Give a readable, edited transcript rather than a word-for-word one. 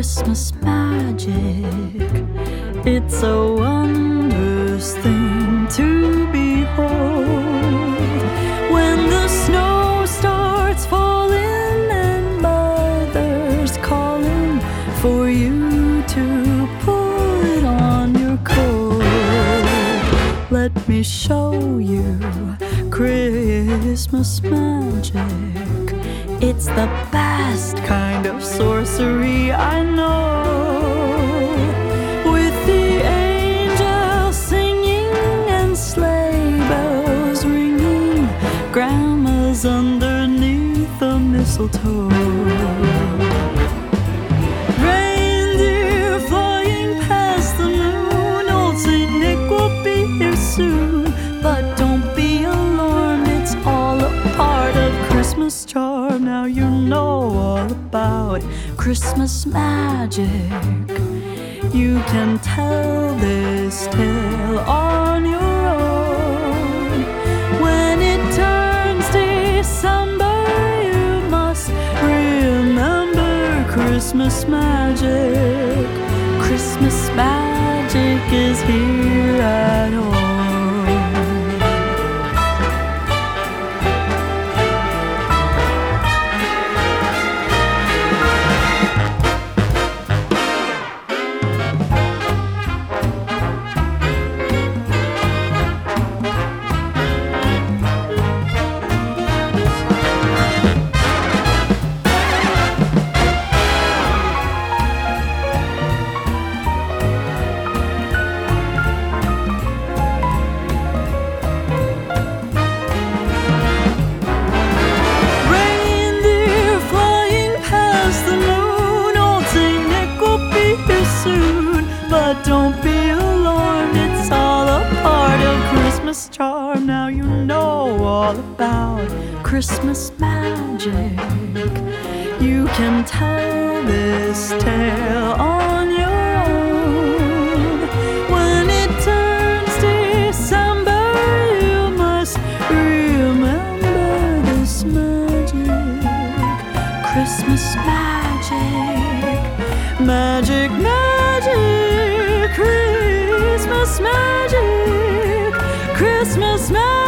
Christmas magic. It's a wondrous thing to behold. When the snow starts falling and mother's calling for you to put on your coat, let me show you Christmas magic. It's the best kind of sorcery I know. With the angels singing and sleigh bells ringing, grandma's underneath the mistletoe. Reindeer flying past the moon, old Saint Nick will be here soon. But don't be alarmed, it's all a part of Christmas charm. Now you know all about Christmas magic. You can tell this tale on your own. When it turns December, you must remember Christmas magic. Christmas magic is here at home. But don't be alarmed, it's all a part of Christmas charm. Now you know all about Christmas magic. You can tell this tale on your own. When it turns December, you must remember this magic. Christmas magic. Magic, magic. Christmas magic, Christmas magic.